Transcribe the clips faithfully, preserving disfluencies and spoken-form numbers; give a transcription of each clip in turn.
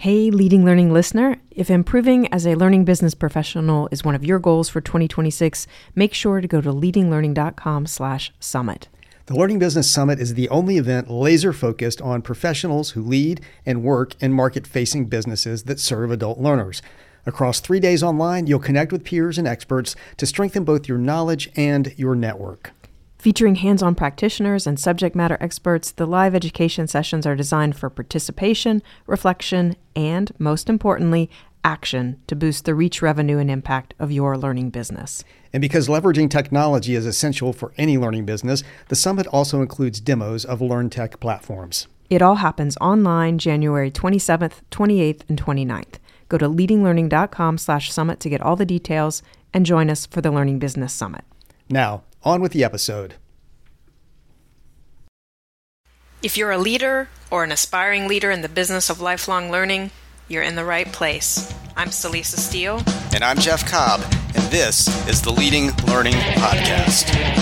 Hey, Leading Learning listener, if improving as a learning business professional is one of your goals for twenty twenty-six, make sure to go to leadinglearning.com slash summit. The Learning Business Summit is the only event laser-focused on professionals who lead and work in market-facing businesses that serve adult learners. Across three days online, you'll connect with peers and experts to strengthen both your knowledge and your network. Featuring hands-on practitioners and subject matter experts, the live education sessions are designed for participation, reflection, and, most importantly, action to boost the reach, revenue, and impact of your learning business. And because leveraging technology is essential for any learning business, the summit also includes demos of LearnTech platforms. It all happens online January twenty-seventh, twenty-eighth, and twenty-ninth. Go to leadinglearning.com slash summit to get all the details and join us for the Learning Business Summit. Now, on with the episode. If you're a leader or an aspiring leader in the business of lifelong learning, you're in the right place. I'm Celisa Steele. And I'm Jeff Cobb, and this is the Leading Learning Podcast.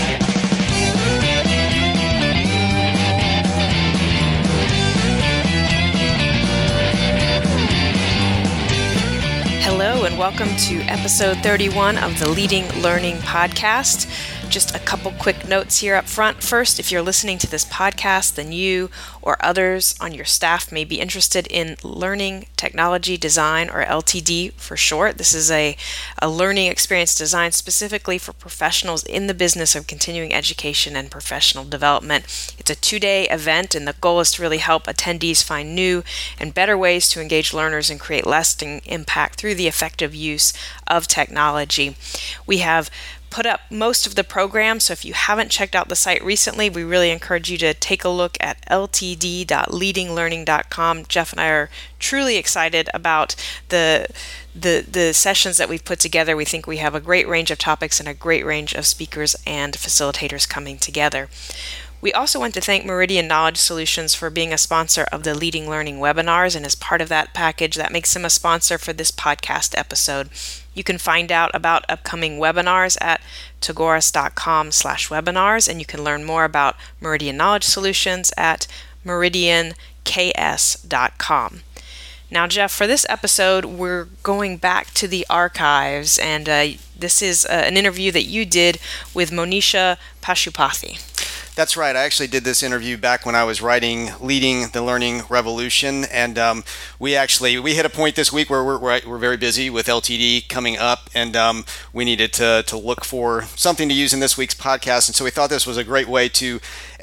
Hello, and welcome to episode thirty-one of the Leading Learning Podcast. Just a couple quick notes here up front. First, if you're listening to this podcast, then you or others on your staff may be interested in learning technology design, or L T D for short. This is a, a learning experience designed specifically for professionals in the business of continuing education and professional development. It's a two-day event, and the goal is to really help attendees find new and better ways to engage learners and create lasting impact through the effective use of technology. We have put up most of the program, so if you haven't checked out the site recently, we really encourage you to take a look at l t d dot leading learning dot com. Jeff and I are truly excited about the the the sessions that we've put together. We think we have a great range of topics and a great range of speakers and facilitators coming together. We also want to thank Meridian Knowledge Solutions for being a sponsor of the Leading Learning webinars, and as part of that package, that makes them a sponsor for this podcast episode. You can find out about upcoming webinars at tagoras.com slash webinars, and you can learn more about Meridian Knowledge Solutions at meridian k s dot com. Now, Jeff, for this episode, we're going back to the archives, and uh, this is uh, an interview that you did with Monisha Pashupathy. That's right. I actually did this interview back when I was writing Leading the Learning Revolution, and um, we actually we hit a point this week where we're we're, we're very busy with L T D coming up, and um, we needed to to look for something to use in this week's podcast, and so we thought this was a great way to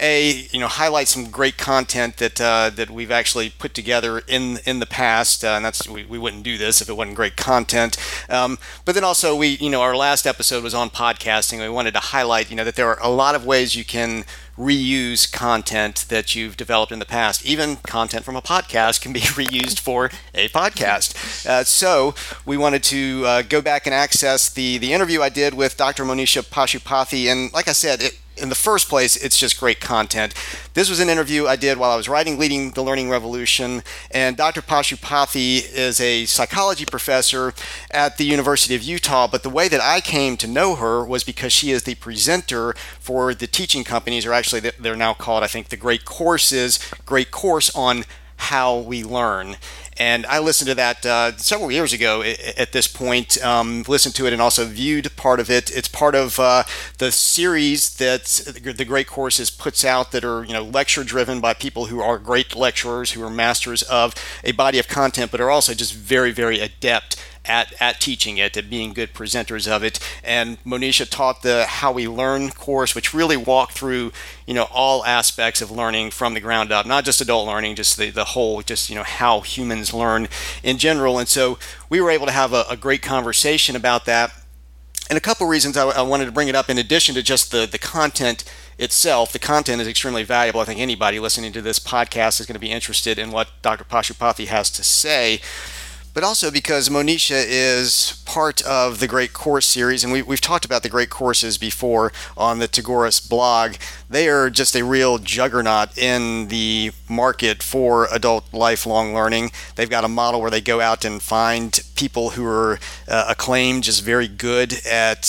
a you know highlight some great content that uh, that we've actually put together in in the past, uh, and that's we, we wouldn't do this if it wasn't great content. Um, but then also we you know our last episode was on podcasting, and we wanted to highlight you know that there are a lot of ways you can reuse content that you've developed in the past. Even content from a podcast can be reused for a podcast. Uh, so we wanted to uh, go back and access the, the interview I did with Doctor Monisha Pashupathy. And like I said, it, in the first place, it's just great content. This was an interview I did while I was writing Leading the Learning Revolution, and Doctor Pashupathy is a psychology professor at the University of Utah, but the way that I came to know her was because she is the presenter for the teaching companies, or actually they're now called, I think, the Great Courses, Great Course on How We Learn. And I listened to that uh, several years ago at this point, um, listened to it and also viewed part of it. It's part of uh, the series that the Great Courses puts out that are, you know, lecture driven by people who are great lecturers, who are masters of a body of content, but are also just very, very adept at at teaching it, at being good presenters of it. And Monisha taught the How We Learn course, which really walked through, you know, all aspects of learning from the ground up, not just adult learning, just the, the whole, just, you know, how humans learn in general. And so we were able to have a, a great conversation about that. And a couple reasons I, I wanted to bring it up, in addition to just the, the content itself. The content is extremely valuable. I think anybody listening to this podcast is going to be interested in what Doctor Pashupathy has to say. But also because Monisha is part of the Great Course series, and we, we've talked about the Great Courses before on the Tagoras blog. They are just a real juggernaut in the market for adult lifelong learning. They've got a model where they go out and find people who are uh, acclaimed, just very good at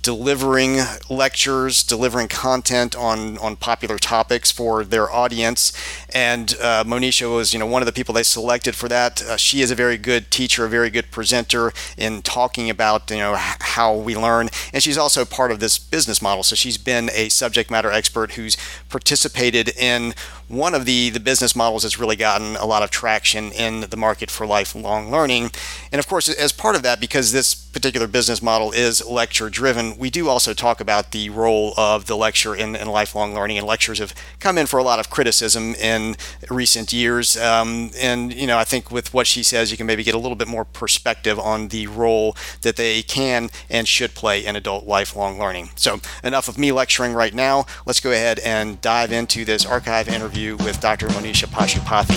delivering lectures, delivering content on, on popular topics for their audience. And uh, Monisha was, you know, one of the people they selected for that. Uh, she is a very good teacher, a very good presenter in talking about, you know, h- how we learn. And she's also part of this business model. So she's been a subject matter expert who's participated in one of the, the business models that's really gotten a lot of traction in the market for lifelong learning. And of course, as part of that, because this particular business model is lecture driven, we do also talk about the role of the lecture in, in lifelong learning. And lectures have come in for a lot of criticism in recent years. Um, and, you know, I think with what she says, you can maybe get a little bit more perspective on the role that they can and should play in adult lifelong learning. So enough of me lecturing right now. Let's go ahead and dive into this archive interview with Doctor Monisha Pashupathy.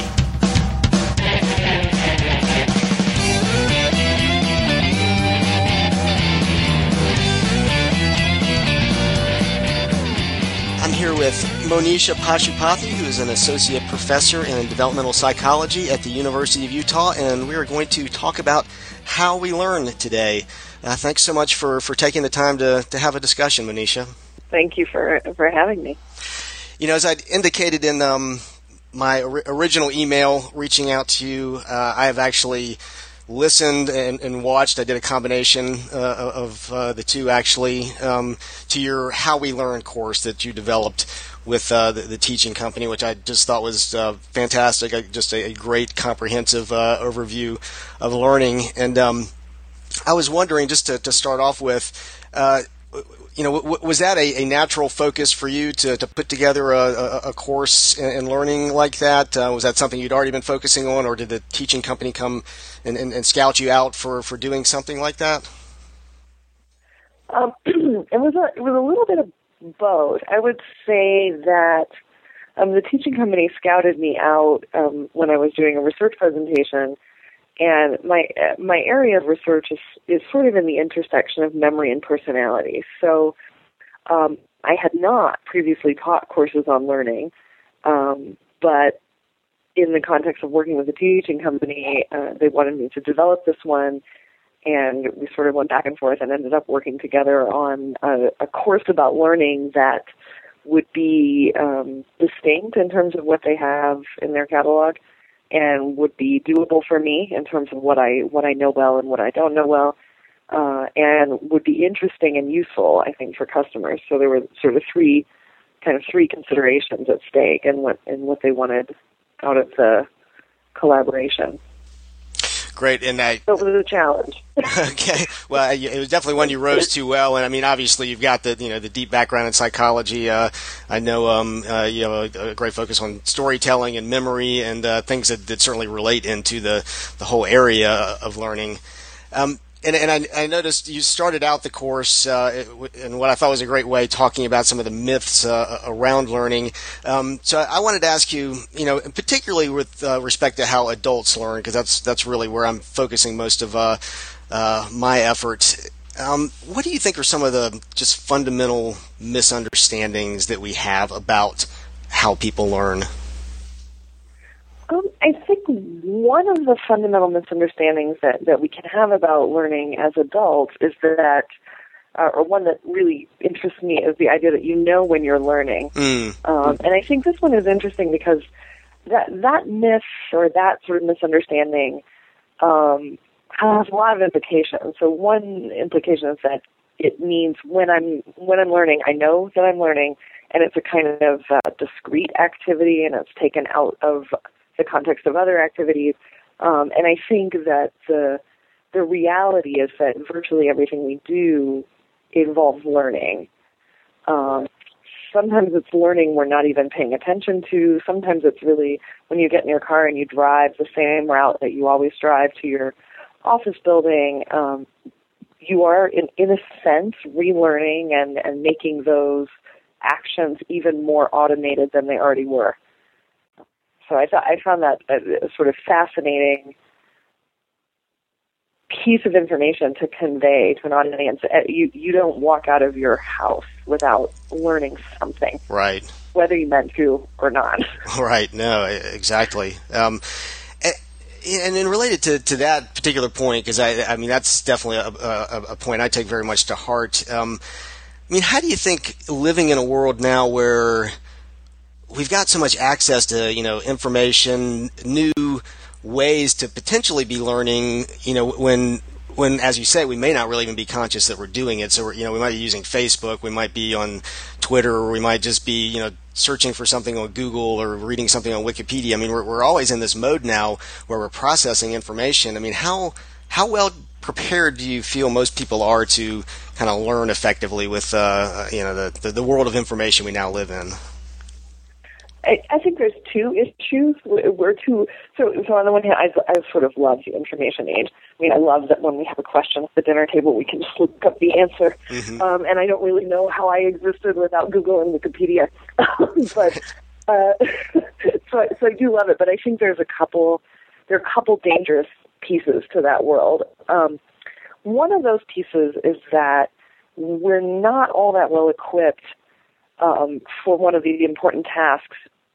I'm here with Monisha Pashupathy, who is an associate professor in developmental psychology at the University of Utah, and we are going to talk about how we learn today. Uh, thanks so much for, for taking the time to, to have a discussion, Monisha. Thank you for, for having me. You know, as I indicated in um, my or- original email reaching out to you, uh, I have actually listened and, and watched. I did a combination uh, of uh, the two, actually, um, to your How We Learn course that you developed with uh, the, the teaching company, which I just thought was uh, fantastic, uh, just a, a great comprehensive uh, overview of learning. And um, I was wondering, just to, to start off with, uh, you know, w- was that a, a natural focus for you to, to put together a, a, a course in, in learning like that? Uh, was that something you'd already been focusing on, or did the teaching company come and, and, and scout you out for, for doing something like that? Um, it was a it was a little bit of both. I would say that um, the teaching company scouted me out um, when I was doing a research presentation. And my my area of research is, is sort of in the intersection of memory and personality. So um, I had not previously taught courses on learning, um, but in the context of working with the teaching company, uh, they wanted me to develop this one, and we sort of went back and forth and ended up working together on a, a course about learning that would be um, distinct in terms of what they have in their catalog, and would be doable for me in terms of what I what I know well and what I don't know well, uh, and would be interesting and useful, I think, for customers. So there were sort of three kind of three considerations at stake, and what and what they wanted out of the collaboration. Great, and I. So it was a challenge. Okay, well, it was definitely one you rose to well, and I mean, obviously, you've got the you know the deep background in psychology. Uh, I know um, uh, you have a, a great focus on storytelling and memory, and uh, things that, that certainly relate into the the whole area of learning. Um, And, and I, I noticed you started out the course uh, in what I thought was a great way, talking about some of the myths uh, around learning. Um, so I wanted to ask you, you know, particularly with uh, respect to how adults learn, because that's that's really where I'm focusing most of uh, uh, my efforts. Um, what do you think are some of the just fundamental misunderstandings that we have about how people learn? Um, I think one of the fundamental misunderstandings that, that we can have about learning as adults is that, uh, or one that really interests me, is the idea that you know when you're learning. Mm. Um, and I think this one is interesting because that that myth or that sort of misunderstanding um, has a lot of implications. So one implication is that it means when I'm when I'm learning, I know that I'm learning, and it's a kind of uh, discrete activity, and it's taken out of the context of other activities. Um, and I think that the the reality is that virtually everything we do involves learning. Um, sometimes it's learning we're not even paying attention to. Sometimes it's really when you get in your car and you drive the same route that you always drive to your office building, um, you are, in, in a sense, relearning and, and making those actions even more automated than they already were. So I thought I found that a, a sort of fascinating piece of information to convey to an audience. You you don't walk out of your house without learning something, right? Whether you meant to or not. Right. No, exactly. Um, and then related to, to that particular point, because I, I mean, that's definitely a, a, a point I take very much to heart. Um, I mean, how do you think living in a world now where we've got so much access to, you know, information, new ways to potentially be learning, you know, when, when, as you say, we may not really even be conscious that we're doing it. So, we're, you know, we might be using Facebook, we might be on Twitter, or we might just be, you know, searching for something on Google or reading something on Wikipedia. I mean, we're, we're always in this mode now where we're processing information. I mean, how, how well prepared do you feel most people are to kind of learn effectively with, uh, you know, the, the, the world of information we now live in? I, I think there's two issues. We're two. So, so on the one hand, I, I sort of love the information age. I mean, I love that when we have a question at the dinner table, we can just look up the answer. Mm-hmm. Um, and I don't really know how I existed without Google and Wikipedia. but uh, so, I, so I do love it. But I think there's a couple. There are a couple dangerous pieces to that world. Um, one of those pieces is that we're not all that well equipped um, for one of the important tasks.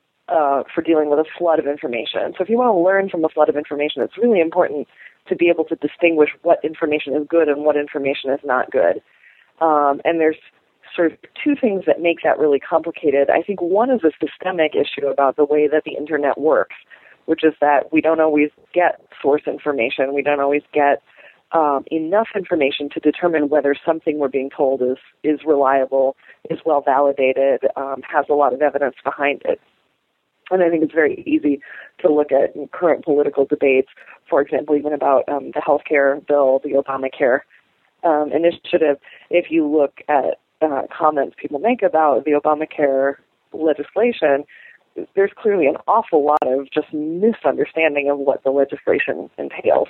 Uh, for dealing with a flood of information. So if you want to learn from a flood of information, it's really important to be able to distinguish what information is good and what information is not good. Um, and there's sort of two things that make that really complicated. I think one is a systemic issue about the way that the internet works, which is that we don't always get source information. We don't always get um, enough information to determine whether something we're being told is, is reliable, is well validated, um, has a lot of evidence behind it. And I think it's very easy to look at current political debates, for example, even about um, the healthcare bill, the Obamacare um, initiative. If you look at uh, comments people make about the Obamacare legislation, there's clearly an awful lot of just misunderstanding of what the legislation entails.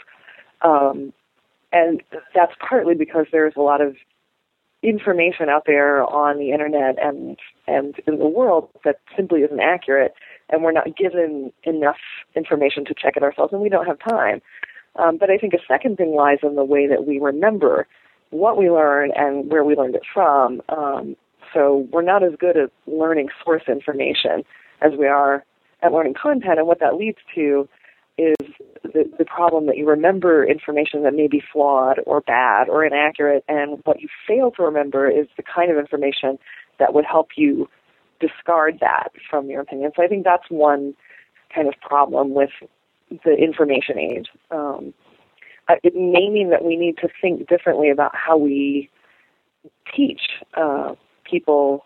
Um, and that's partly because there's a lot of information out there on the internet and, and in the world that simply isn't accurate. And we're not given enough information to check it ourselves, and we don't have time. Um, but I think a second thing lies in the way that we remember what we learn and where we learned it from. Um, so we're not as good at learning source information as we are at learning content, and what that leads to is the, the problem that you remember information that may be flawed or bad or inaccurate, and what you fail to remember is the kind of information that would help you discard that from your opinion. So I think that's one kind of problem with the information age. Um, it may mean that we need to think differently about how we teach uh, people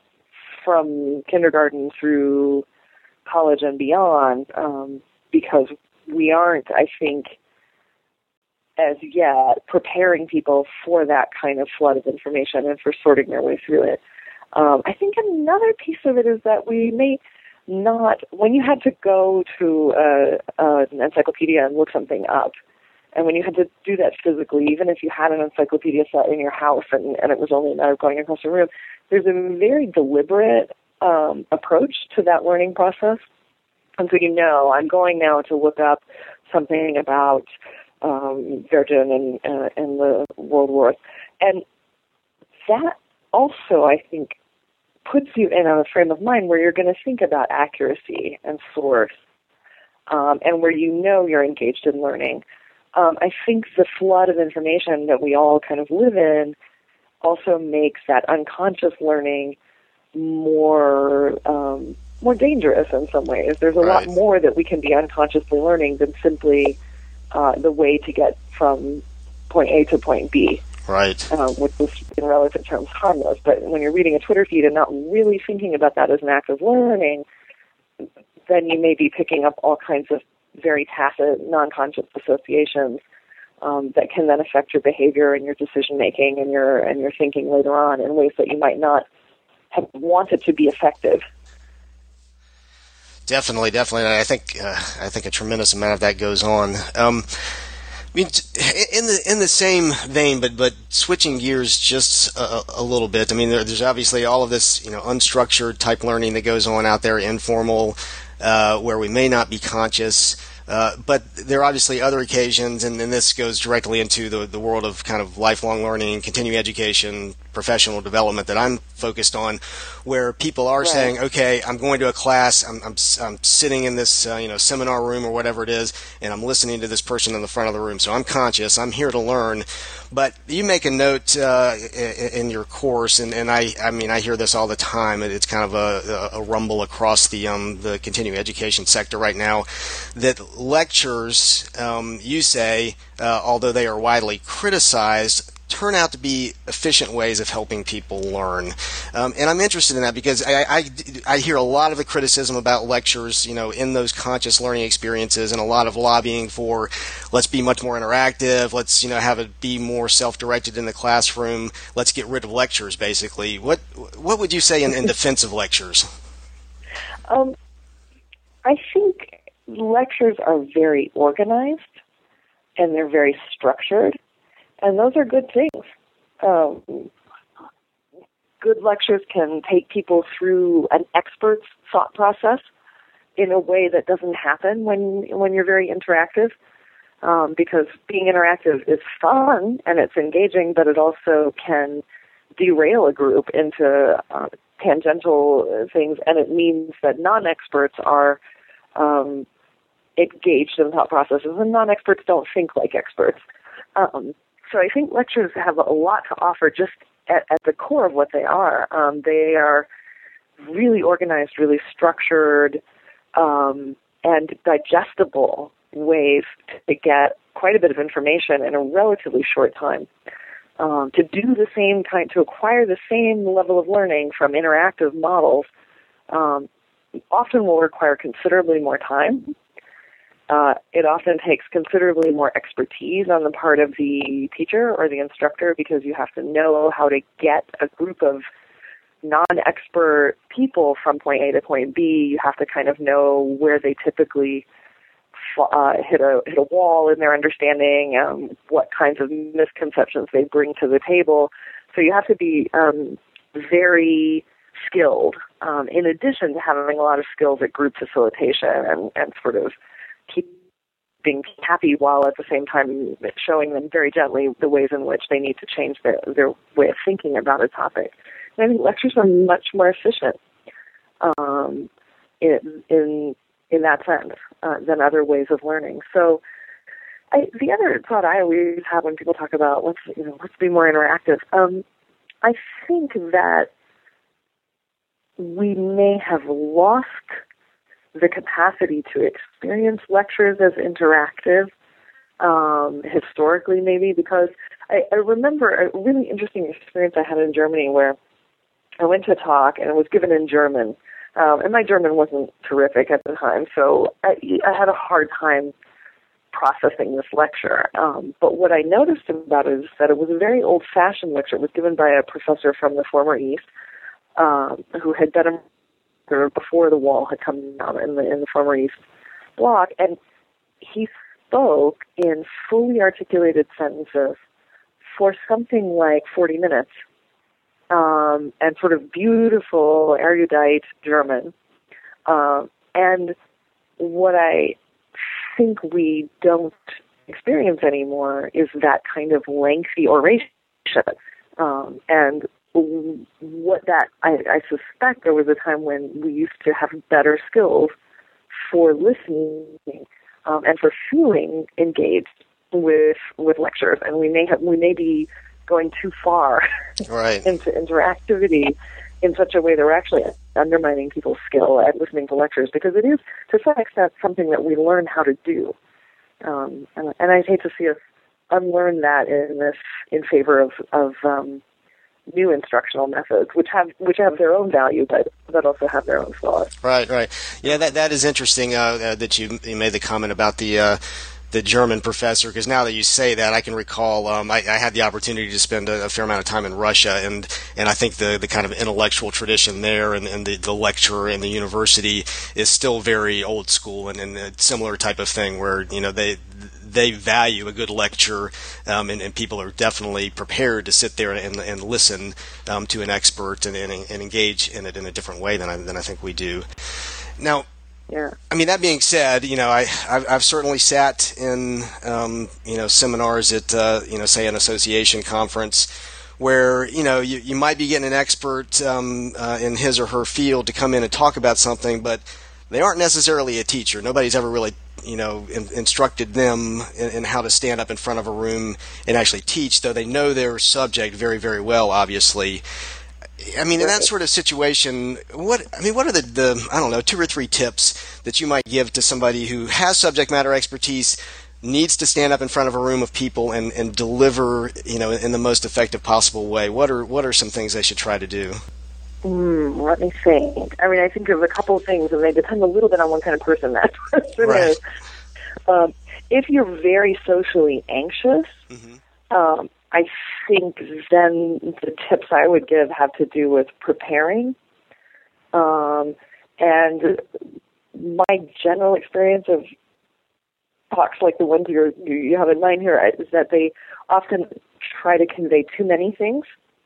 from kindergarten through college and beyond, um, because we aren't, I think, as yet preparing people for that kind of flood of information and for sorting their way through it. Um, I think another piece of it is that we may not, when you had to go to uh, uh, an encyclopedia and look something up, and when you had to do that physically, even if you had an encyclopedia set in your house and, and it was only a matter of going across the room, there's a very deliberate um, approach to that learning process. And so you know, I'm going now to look up something about um, Virgin and, uh, and the World War. And that also, I think, puts you in a frame of mind where you're going to think about accuracy and source, um, and where you know you're engaged in learning. Um, I think the flood of information that we all kind of live in also makes that unconscious learning more um, more dangerous in some ways. There's a right. lot more that we can be unconsciously learning than simply uh, the way to get from point A to point B. Right. Um, which is, in relative terms, harmless. But when you're reading a Twitter feed and not really thinking about that as an act of learning, then you may be picking up all kinds of very tacit, non-conscious associations um, that can then affect your behavior and your decision-making and your and your thinking later on in ways that you might not have wanted to be effective. Definitely, definitely. I think uh, I think a tremendous amount of that goes on. Um, I mean, in the in the same vein, but but switching gears just a, a little bit. I mean, there, there's obviously all of this, you know, unstructured type learning that goes on out there, informal, uh, where we may not be conscious. Uh, but there are obviously other occasions, and, and this goes directly into the, the world of kind of lifelong learning, continuing education, professional development that I'm focused on, where people are right. saying, okay, I'm going to a class, I'm, I'm, I'm sitting in this uh, you know seminar room or whatever it is, and I'm listening to this person in the front of the room. So I'm conscious, I'm here to learn. But you make a note uh, in your course, and, and I, I mean, I hear this all the time. It's kind of a, a rumble across the um, the continuing education sector right now, that lectures, um, you say, uh, although they are widely criticized, turn out to be efficient ways of helping people learn. Um, and I'm interested in that because I, I, I hear a lot of the criticism about lectures, you know, in those conscious learning experiences, and a lot of lobbying for let's be much more interactive, let's, you know, have it be more self-directed in the classroom, let's get rid of lectures, basically. What what would you say in, in defense of lectures? Um, I think lectures are very organized and they're very structured. And those are good things. Um, good lectures can take people through an expert's thought process in a way that doesn't happen when when you're very interactive. Um, because being interactive is fun and it's engaging, but it also can derail a group into uh, tangential things, and it means that non-experts are um, engaged in thought processes, and non-experts don't think like experts. Um, So I think lectures have a lot to offer just at, at the core of what they are. Um, they are really organized, really structured, um, and digestible ways to get quite a bit of information in a relatively short time. Um, to do the same kind, to acquire the same level of learning from interactive models um, often will require considerably more time. Uh, it often takes considerably more expertise on the part of the teacher or the instructor, because you have to know how to get a group of non-expert people from point A to point B. You have to kind of know where they typically uh, hit a hit a wall in their understanding, um, what kinds of misconceptions they bring to the table. So you have to be um, very skilled, um, in addition to having a lot of skills at group facilitation and, and sort of keep being happy, while at the same time showing them very gently the ways in which they need to change their, their way of thinking about a topic. And I think lectures are much more efficient um, in, in in that sense uh, than other ways of learning. So I, the other thought I always have when people talk about let's you know let's be more interactive, um, I think that we may have lost the capacity to experience lectures as interactive, um, historically maybe, because I, I remember a really interesting experience I had in Germany where I went to a talk and it was given in German, um, and my German wasn't terrific at the time, so I, I had a hard time processing this lecture. Um, but what I noticed about it is that it was a very old-fashioned lecture. It was given by a professor from the former East, um, who had been a before the wall had come down in the in the former East Bloc, and he spoke in fully articulated sentences for something like forty minutes, um, and sort of beautiful, erudite German. Uh, and what I think we don't experience anymore is that kind of lengthy oration, um, and what that, I, I suspect there was a time when we used to have better skills for listening um, and for feeling engaged with with lectures, and we may have we may be going too far right. into interactivity in such a way that we're actually undermining people's skill at listening to lectures, because it is to some extent something that we learn how to do, um, and, and I hate to see us unlearn that in this in favor of of um, new instructional methods, which have which have their own value, but that also have their own flaws. Right, right. Yeah, that that is interesting uh, uh, that you, you made the comment about the uh, the German professor, because now that you say that, I can recall um, I, I had the opportunity to spend a, a fair amount of time in Russia, and, and I think the, the kind of intellectual tradition there and, and the, the lecture in the university is still very old school, and, and a similar type of thing where, you know, they they value a good lecture, um, and, and people are definitely prepared to sit there and, and listen um, to an expert and, and, and engage in it in a different way than I, than I think we do. Now, Yeah. I mean, that being said, you know, I, I've, I've certainly sat in, um, you know, seminars at, uh, you know, say an association conference where, you know, you, you might be getting an expert um, uh, in his or her field to come in and talk about something, but they aren't necessarily a teacher. Nobody's ever really, you know, in, instructed them in, in how to stand up in front of a room and actually teach, though they know their subject very, very well, obviously. I mean, in that sort of situation, what I mean, what are the, the I don't know, two or three tips that you might give to somebody who has subject matter expertise, needs to stand up in front of a room of people and, and deliver, you know, in the most effective possible way? What are what are some things they should try to do? Mm, let me think. I mean, I think of a couple of things, and they depend a little bit on what kind of person that person Right. is. Um, if you're very socially anxious, mm-hmm. um, I think then the tips I would give have to do with preparing. Um, and my general experience of talks like the ones you're, you have in mind here is that they often try to convey too many things.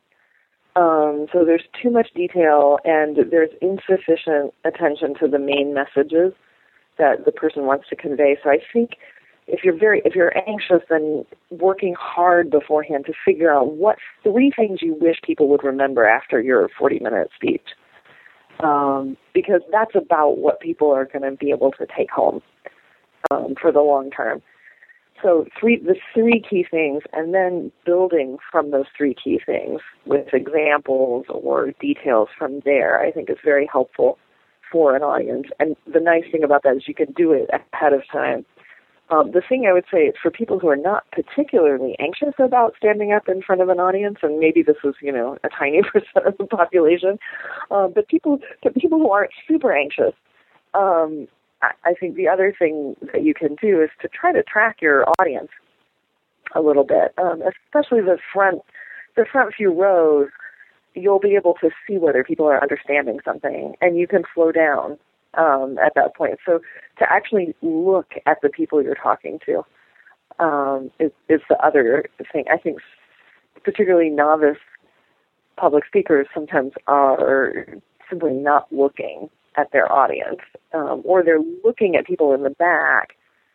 Um, so there's too much detail and there's insufficient attention to the main messages that the person wants to convey. So I think if you're very, if you're anxious, then working hard beforehand to figure out what three things you wish people would remember after your forty-minute speech, um, because that's about what people are going to be able to take home um, for the long term. So three, the three key things, and then building from those three key things with examples or details from there, I think is very helpful for an audience. And the nice thing about that is you can do it ahead of time. Um, the thing I would say is for people who are not particularly anxious about standing up in front of an audience, and maybe this is, you know, a tiny percent of the population, uh, but people, but people who aren't super anxious, um, I, I think the other thing that you can do is to try to track your audience a little bit, um, especially the front, the front few rows. You'll be able to see whether people are understanding something, and you can slow down um, at that point. So to actually look at the people you're talking to um, is, is the other thing. I think particularly novice public speakers sometimes are simply not looking at their audience, um, or they're looking at people in the back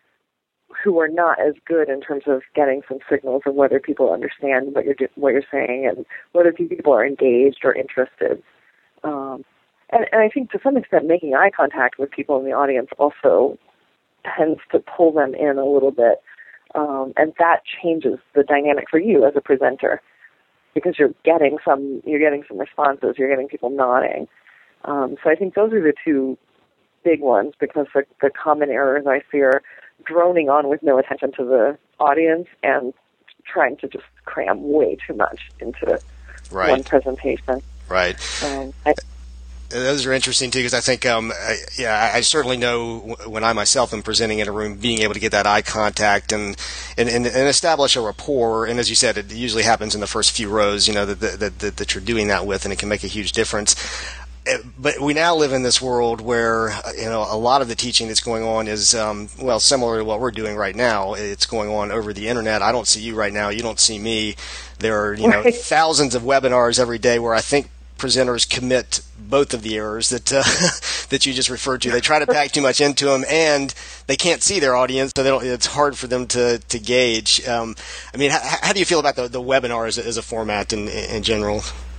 who are not as good in terms of getting some signals of whether people understand what you're do- what you're saying and whether people are engaged or interested. Um, and, and I think to some extent making eye contact with people in the audience also tends to pull them in a little bit, um, and that changes the dynamic for you as a presenter because you're getting some you're getting some responses, you're getting people nodding. Um, so I think those are the two big ones because the, the common errors I see are droning on with no attention to the audience and trying to just cram way too much into right. one presentation. Right. Um, I, Those are interesting too, because I think, um, I, yeah, I certainly know when I myself am presenting in a room, being able to get that eye contact and and, and, and establish a rapport. And as you said, it usually happens in the first few rows, you know, that that, that that you're doing that with, and it can make a huge difference. But we now live in this world where, you know, a lot of the teaching that's going on is, um, well, similar to what we're doing right now. It's going on over the internet. I don't see you right now. You don't see me. There are, you know, right. thousands of webinars every day where I think presenters commit both of the errors that uh, that you just referred to. They try to pack too much into them, and they can't see their audience, so they don't, it's hard for them to to gauge. Um, I mean, how, how do you feel about the, the webinar as a, as a format in, in general?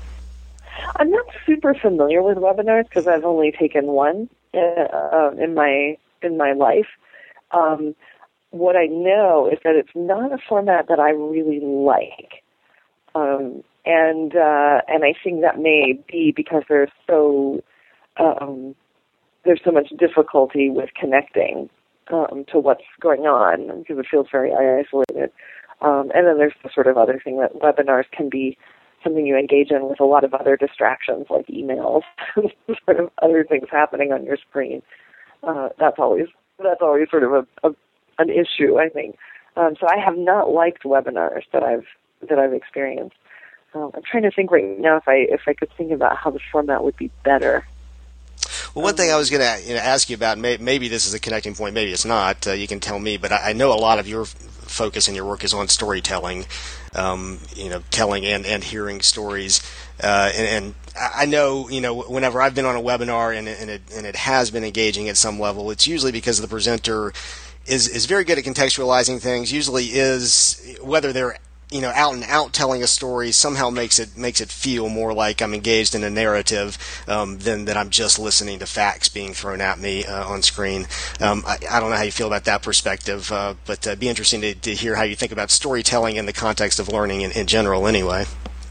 I'm not super familiar with webinars because I've only taken one uh, uh, in my in my life. Um, what I know is that it's not a format that I really like, um, and uh, and I think that may be because there's so um, there's so much difficulty with connecting um, to what's going on because it feels very isolated. Um, and then there's the sort of other thing that webinars can be something you engage in with a lot of other distractions like emails, sort of other things happening on your screen. Uh, that's always that's always sort of a, a an issue, I think. Um, so I have not liked webinars that I've that I've experienced. Um, I'm trying to think right now if I if I could think about how the format would be better. Well, one thing I was going to you know, ask you about, may, maybe this is a connecting point, maybe it's not. Uh, you can tell me, but I, I know a lot of your focus in your work is on storytelling, um, you know, telling and, and hearing stories. Uh, and, and I know, you know, whenever I've been on a webinar and it, and it, and it has been engaging at some level, it's usually because the presenter is, is very good at contextualizing things, usually is, whether they're you know, out and out telling a story somehow makes it makes it feel more like I'm engaged in a narrative um, than that I'm just listening to facts being thrown at me uh, on screen. Um, I, I don't know how you feel about that perspective, uh, but it'd be interesting to, to hear how you think about storytelling in the context of learning in, in general anyway.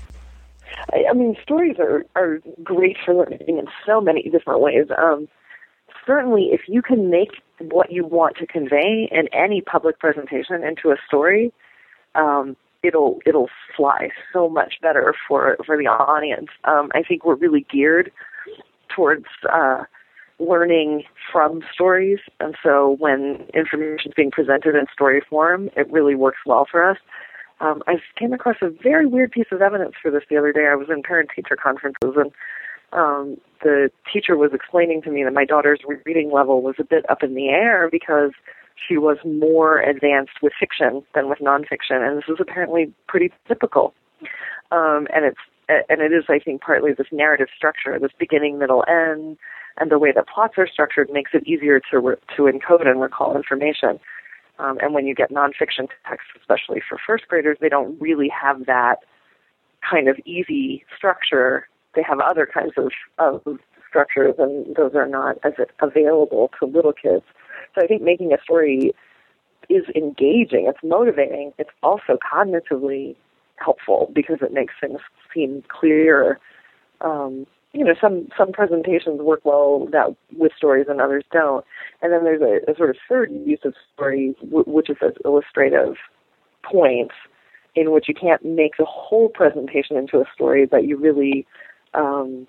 I, I mean, stories are, are great for learning in so many different ways. Um, certainly, if you can make what you want to convey in any public presentation into a story, um, it'll it'll fly so much better for for the audience. Um, I think we're really geared towards uh, learning from stories, and so when information is being presented in story form, it really works well for us. Um, I came across a very weird piece of evidence for this the other day. I was in parent-teacher conferences, and um, the teacher was explaining to me that my daughter's reading level was a bit up in the air because she was more advanced with fiction than with nonfiction, and this is apparently pretty typical. Um, and it's and it is, I think, partly this narrative structure, this beginning, middle, end, and the way that plots are structured makes it easier to re- to encode and recall information. Um, and when you get nonfiction texts, especially for first graders, they don't really have that kind of easy structure. They have other kinds of, of structures, and those are not as available to little kids. So I think making a story is engaging, it's motivating, it's also cognitively helpful because it makes things seem clearer. Um, you know, some, some presentations work well that with stories and others don't. And then there's a, a sort of third use of stories, w- which is as illustrative points in which you can't make the whole presentation into a story, but you really um,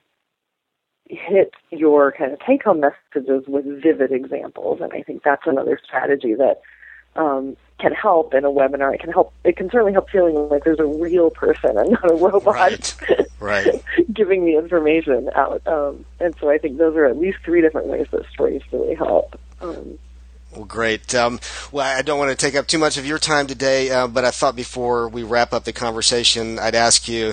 hit your kind of take-home messages with vivid examples. And I think that's another strategy that um, can help in a webinar. It can help. It can certainly help feeling like there's a real person and not a robot right. Right. giving the information out. Um, and so I think those are at least three different ways that stories really help. Um, Well, great. Um, well, I don't want to take up too much of your time today, uh, but I thought before we wrap up the conversation, I'd ask you,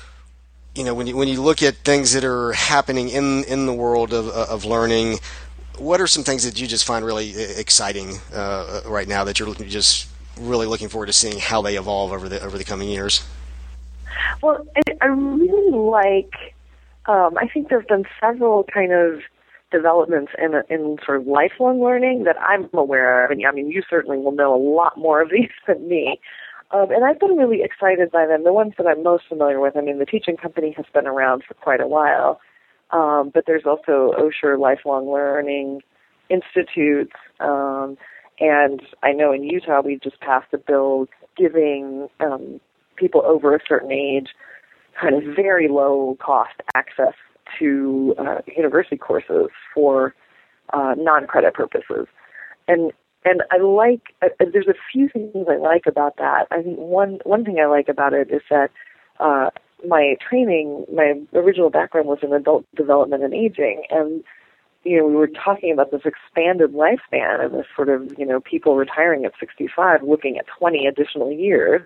you know, when you when you look at things that are happening in in the world of of learning, what are some things that you just find really exciting uh, right now that you're just really looking forward to seeing how they evolve over the over the coming years? Well, I really like. Um, I think there've been several kind of developments in in sort of lifelong learning that I'm aware of, and I mean, you certainly will know a lot more of these than me. Um, and I've been really excited by them. The ones that I'm most familiar with, I mean, the Teaching Company has been around for quite a while, um, but there's also Osher Lifelong Learning Institutes, um, and I know in Utah we just passed a bill giving um, people over a certain age kind of very low-cost access to uh, university courses for uh, non-credit purposes. And and I like, uh, there's a few things I like about that. I think one, one thing I like about it is that uh, my training, my original background was in adult development and aging. And, you know, we were talking about this expanded lifespan and this sort of, you know, people retiring at sixty-five looking at twenty additional years.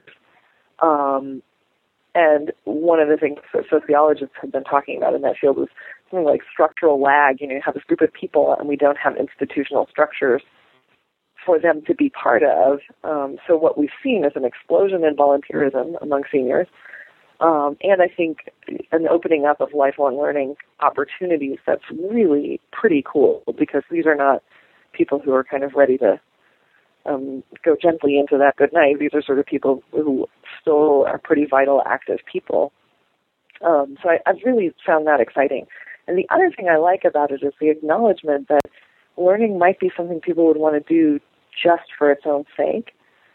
Um, And one of the things that sociologists have been talking about in that field is something like structural lag. You know, you have this group of people and we don't have institutional structures for them to be part of. Um, so what we've seen is an explosion in volunteerism among seniors. Um, and I think an opening up of lifelong learning opportunities that's really pretty cool because these are not people who are kind of ready to Um, go gently into that good night. These are sort of people who still are pretty vital, active people. Um, so I, I've really found that exciting. And the other thing I like about it is the acknowledgement that learning might be something people would want to do just for its own sake.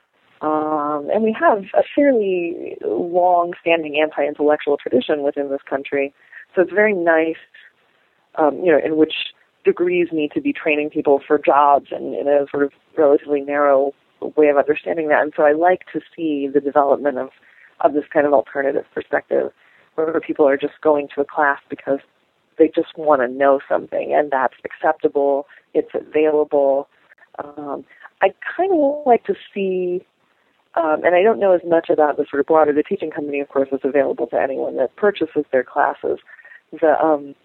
Um, and we have a fairly long-standing anti-intellectual tradition within this country. So it's very nice, um, you know, in which degrees need to be training people for jobs and in a sort of relatively narrow way of understanding that. And so I like to see the development of, of this kind of alternative perspective where people are just going to a class because they just want to know something and that's acceptable, it's available, Um, I'd kind of like to see, um, and I don't know as much about the sort of broader, the teaching company, of course, is available to anyone that purchases their classes. The, um,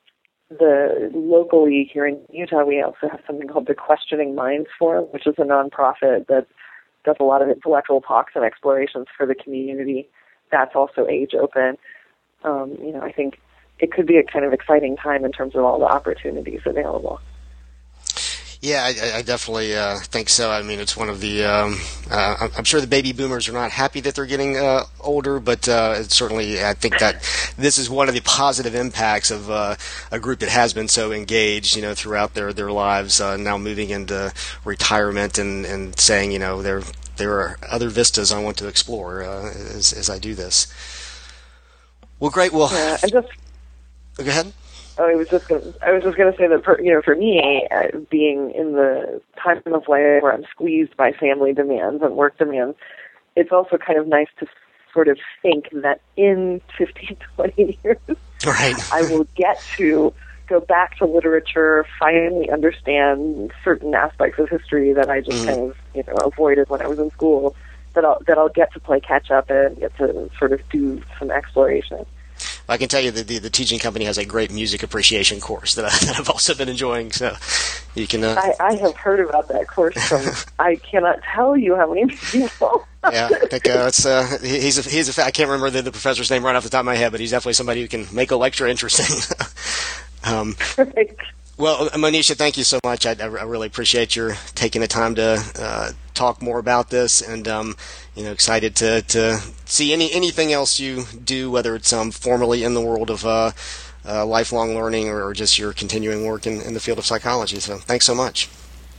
the locally here in Utah, we also have something called the Questioning Minds Forum, which is a nonprofit that does a lot of intellectual talks and explorations for the community. That's also age open. Um, you know, I think it could be a kind of exciting time in terms of all the opportunities available. Yeah, I, I definitely uh, think so. I mean, it's one of the. Um, uh, I'm sure the baby boomers are not happy that they're getting uh, older, but uh, it's certainly, I think that this is one of the positive impacts of uh, a group that has been so engaged, you know, throughout their their lives. Uh, now moving into retirement and, and saying, you know, there there are other vistas I want to explore uh, as as I do this. Well, great. Well, yeah, and just go ahead. Oh, I was just gonna, I was just going to say that, for, you know, for me, uh, being in the time of life where I'm squeezed by family demands and work demands, it's also kind of nice to sort of think that in fifteen, twenty years, right. I will get to go back to literature, finally understand certain aspects of history that I just mm. kind of, you know, avoided when I was in school, that I'll, that I'll get to play catch up and get to sort of do some exploration. I can tell you that the, the teaching company has a great music appreciation course that, I, that I've also been enjoying. So you can. Uh, I, I have heard about that course from. I cannot tell you how many people. Yeah, I think uh, it's uh, he's a, he's a. I can't remember the, the professor's name right off the top of my head, but he's definitely somebody who can make a lecture interesting. um, right. Well, Monisha, thank you so much. I, I really appreciate your taking the time to uh, talk more about this, and um, you know, excited to, to see any anything else you do, whether it's um, formally in the world of uh, uh, lifelong learning or, or just your continuing work in, in the field of psychology. So, thanks so much.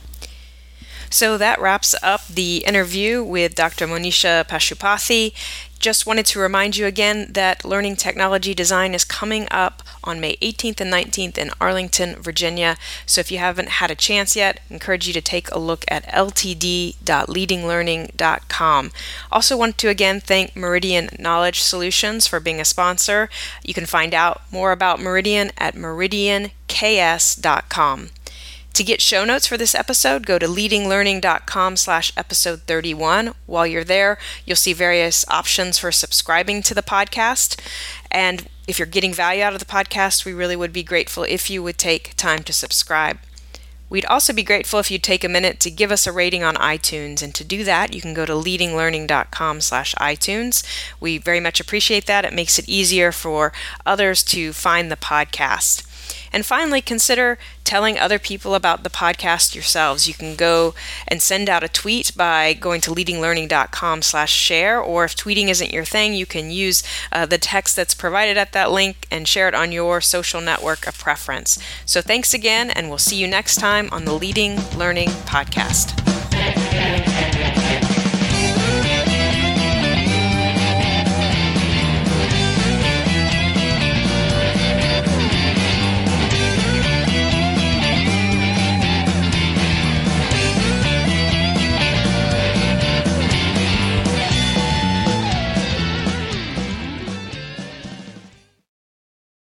So that wraps up the interview with Doctor Monisha Pashupathy. Just wanted to remind you again that Learning Technology Design is coming up on May eighteenth and nineteenth in Arlington, Virginia. So if you haven't had a chance yet, I encourage you to take a look at l t d dot leading learning dot com. Also want to again thank Meridian Knowledge Solutions for being a sponsor. You can find out more about Meridian at meridian k s dot com. To get show notes for this episode, go to leading learning dot com slash episode thirty-one. While you're there, you'll see various options for subscribing to the podcast. And if you're getting value out of the podcast, we really would be grateful if you would take time to subscribe. We'd also be grateful if you'd take a minute to give us a rating on iTunes. And to do that, you can go to leading learning dot com slash iTunes. We very much appreciate that. It makes it easier for others to find the podcast. And finally, consider telling other people about the podcast yourselves. You can go and send out a tweet by going to leading learning dot com slash share, or if tweeting isn't your thing, you can use uh, the text that's provided at that link and share it on your social network of preference. So thanks again, and we'll see you next time on the Leading Learning Podcast.